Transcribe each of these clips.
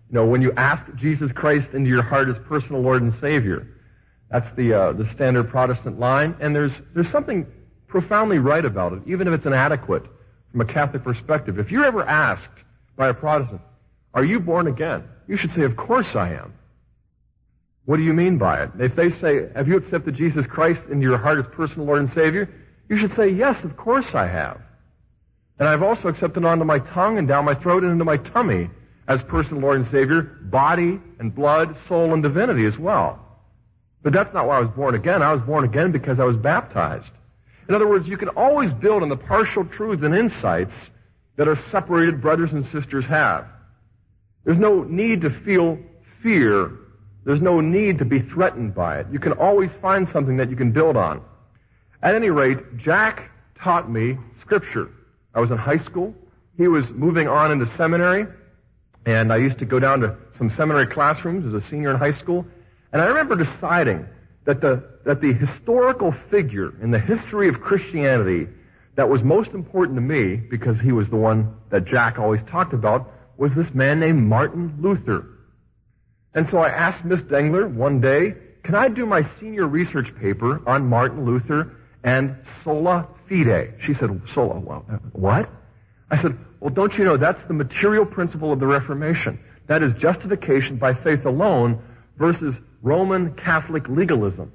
when you ask Jesus Christ into your heart as personal Lord and Savior. That's the standard Protestant line, and there's something profoundly right about it, even if it's inadequate from a Catholic perspective. If you're ever asked by a Protestant, "Are you born again?" you should say, "Of course I am." What do you mean by it? If they say, "Have you accepted Jesus Christ into your heart as personal Lord and Savior?" you should say, "Yes, of course I have. And I've also accepted onto my tongue and down my throat and into my tummy as personal Lord and Savior, body and blood, soul and divinity as well." But that's not why I was born again. I was born again because I was baptized. In other words, you can always build on the partial truths and insights that our separated brothers and sisters have. There's no need to feel fear. There's no need to be threatened by it. You can always find something that you can build on. At any rate, Jack taught me Scripture. I was in high school. He was moving on into seminary, and I used to go down to some seminary classrooms as a senior in high school. And I remember deciding that the historical figure in the history of Christianity that was most important to me, because he was the one that Jack always talked about, was this man named Martin Luther. And so I asked Miss Dengler one day, "Can I do my senior research paper on Martin Luther and sola fide?" She said, "Sola, well, what?" I said, "Well, don't you know that's the material principle of the Reformation? That is justification by faith alone versus Roman Catholic legalism."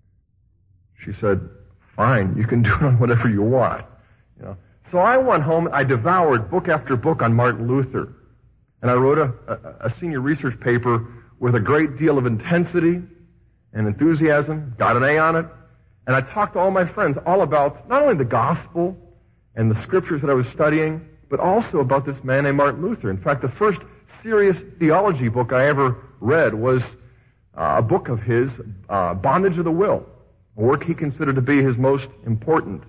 She said, "Fine, you can do it on whatever you want." So I went home, I devoured book after book on Martin Luther. And I wrote a senior research paper with a great deal of intensity and enthusiasm, got an A on it, and I talked to all my friends all about not only the gospel and the scriptures that I was studying, but also about this man named Martin Luther. In fact, the first serious theology book I ever read was a book of his, Bondage of the Will, a work he considered to be his most important.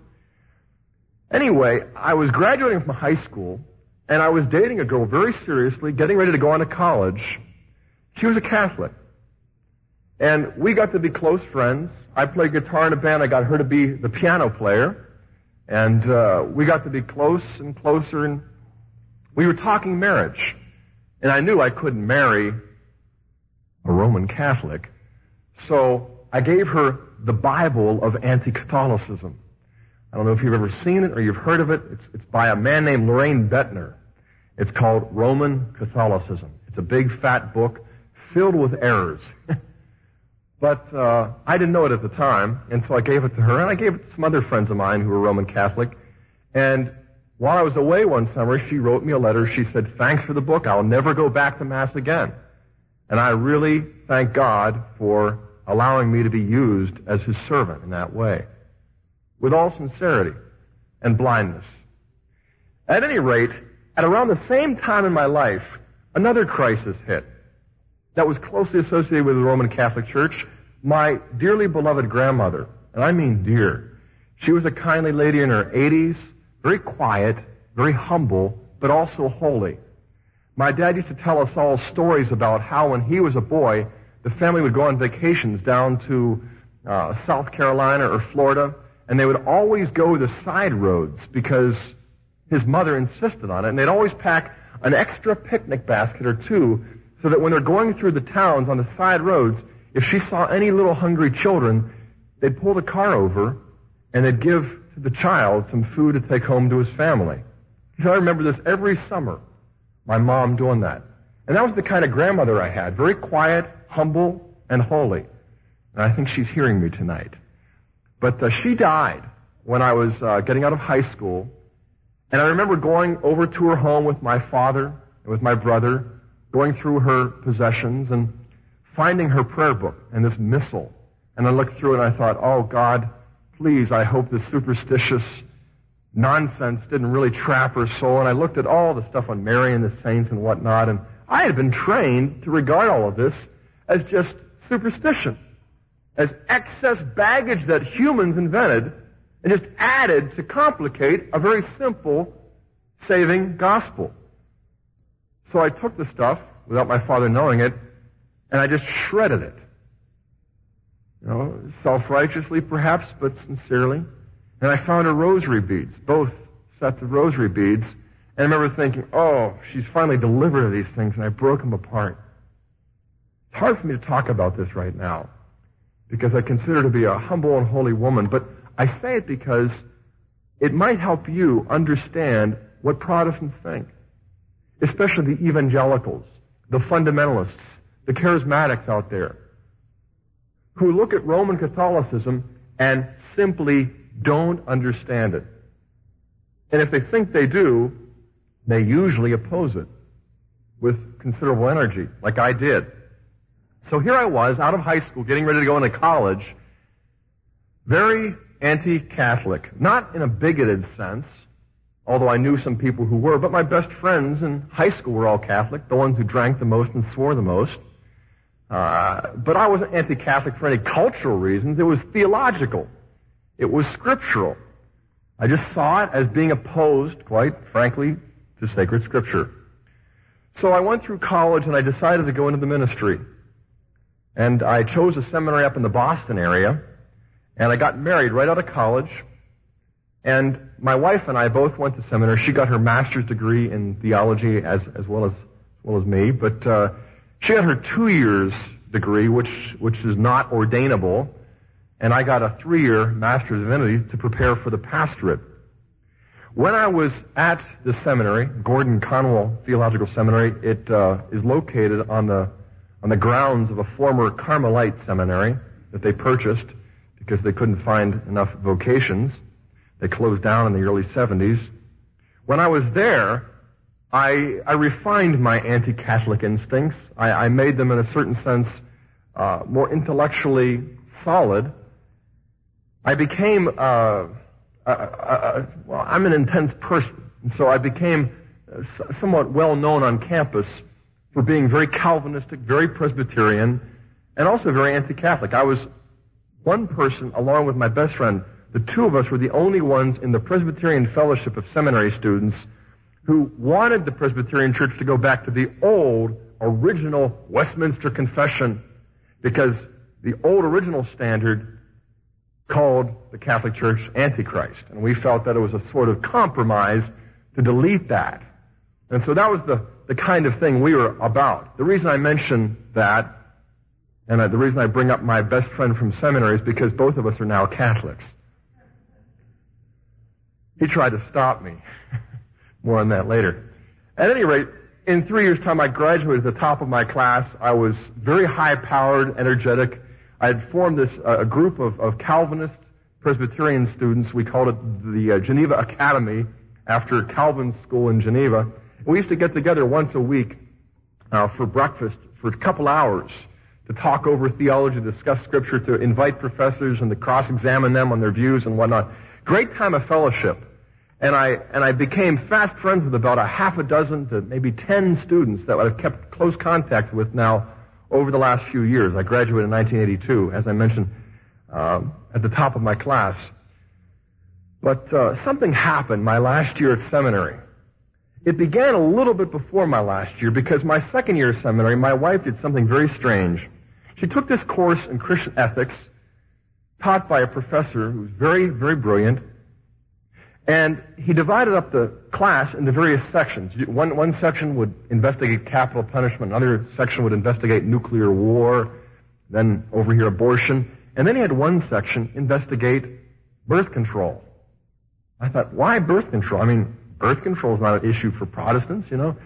Anyway, I was graduating from high school, and I was dating a girl very seriously, getting ready to go on to college. She was a Catholic. And we got to be close friends. I played guitar in a band. I got her to be the piano player. And we got to be close and closer, and we were talking marriage. And I knew I couldn't marry a Roman Catholic. So I gave her the Bible of anti-Catholicism. I don't know if you've ever seen it or you've heard of it. It's by a man named Loraine Bettner. It's called Roman Catholicism. It's a big, fat book filled with errors. But I didn't know it at the time, and so I gave it to her, and I gave it to some other friends of mine who were Roman Catholic. And while I was away one summer, she wrote me a letter. She said, "Thanks for the book. I'll never go back to Mass again." And I really thank God for allowing me to be used as His servant in that way, with all sincerity and blindness. At any rate, at around the same time in my life, another crisis hit that was closely associated with the Roman Catholic Church. My dearly beloved grandmother, and I mean dear, she was a kindly lady in her 80s, very quiet, very humble, but also holy. My dad used to tell us all stories about how when he was a boy, the family would go on vacations down to South Carolina or Florida, and they would always go the side roads because his mother insisted on it, and they'd always pack an extra picnic basket or two so that when they're going through the towns on the side roads, if she saw any little hungry children, they'd pull the car over and they'd give to the child some food to take home to his family. So I remember this every summer, my mom doing that. And that was the kind of grandmother I had, very quiet, humble, and holy. And I think she's hearing me tonight. But she died when I was getting out of high school. And I remember going over to her home with my father and with my brother, going through her possessions and finding her prayer book and this missal. And I looked through it and I thought, oh God, please, I hope this superstitious nonsense didn't really trap her soul. And I looked at all the stuff on Mary and the saints and whatnot, and I had been trained to regard all of this as just superstition, as excess baggage that humans invented and just added to complicate a very simple saving gospel. So I took the stuff, without my father knowing it, and I just shredded it. You know, self-righteously perhaps, but sincerely. And I found her rosary beads, both sets of rosary beads, And I remember thinking, oh, she's finally delivered of these things, and I broke them apart. It's hard for me to talk about this right now, because I consider her to be a humble and holy woman, but I say it because it might help you understand what Protestants think, especially the evangelicals, the fundamentalists, the charismatics out there, who look at Roman Catholicism and simply don't understand it. And if they think they do, they usually oppose it with considerable energy, like I did. So here I was, out of high school, getting ready to go into college, very anti-Catholic. Not in a bigoted sense, although I knew some people who were, but my best friends in high school were all Catholic, the ones who drank the most and swore the most. But I wasn't anti-Catholic for any cultural reasons. It was theological. It was scriptural. I just saw it as being opposed, quite frankly, to sacred scripture. So I went through college and I decided to go into the ministry. And I chose a seminary up in the Boston area, and I got married right out of college. And my wife and I both went to seminary. She got her master's degree in theology as well as me, but she got her 2 years degree, which is not ordainable, and I got a 3-year master's of divinity to prepare for the pastorate. When I was at the seminary, Gordon Conwell Theological Seminary, it is located on the grounds of a former Carmelite seminary that they purchased because they couldn't find enough vocations. They closed down in the early 70s. When I was there, I refined my anti-Catholic instincts. I made them, in a certain sense, more intellectually solid. I became, well, I'm an intense person, and so I became somewhat well known on campus for being very Calvinistic, very Presbyterian, and also very anti-Catholic. I was one person, along with my best friend. The two of us were the only ones in the Presbyterian Fellowship of Seminary students who wanted the Presbyterian Church to go back to the old, original Westminster Confession, because the old original standard called the Catholic Church Antichrist. And we felt that it was a sort of compromise to delete that. And so that was the kind of thing we were about. The reason I mention that, and the reason I bring up my best friend from seminary, is because both of us are now Catholics. He tried to stop me. More on that later. At any rate, in 3 years' time, I graduated at the top of my class. I was very high-powered, energetic. I had formed a group of Calvinist Presbyterian students. We called it the Geneva Academy, after Calvin's school in Geneva. We used to get together once a week for breakfast for a couple hours to talk over theology, to discuss Scripture, to invite professors and to cross-examine them on their views and whatnot. Great time of fellowship. And I became fast friends with about a half a dozen to maybe 10 students that I've kept close contact with now over the last few years. I graduated in 1982, as I mentioned, at the top of my class. But something happened my last year at seminary. It began a little bit before my last year, because my second year of seminary, my wife did something very strange. She took this course in Christian ethics, taught by a professor who was very, very brilliant, and he divided up the class into various sections. One section would investigate capital punishment, another section would investigate nuclear war, then over here abortion, and then he had one section investigate birth control. I thought, why birth control? I mean, birth control is not an issue for Protestants, you know.